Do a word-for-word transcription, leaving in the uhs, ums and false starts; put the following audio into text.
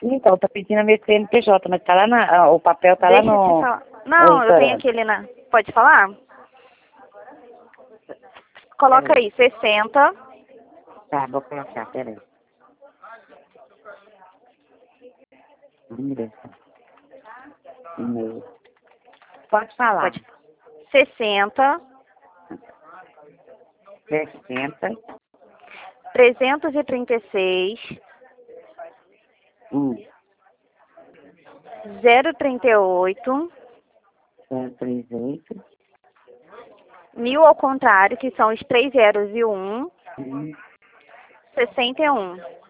Então, tá pedindo a minha C N P J, mas tá lá na, o papel tá Deixa lá eu te no... falar. Não, no eu tenho aquele na... Pode falar? Coloca aí, sessenta. Tá, vou colocar, peraí. E-mail. Pode falar. Pode. sessenta. sessenta. trezentos e trinta e seis. Hum. zero trinta e oito. zero três oito. Mil ao contrário, que são os três zeros e um. Hum. sessenta e um.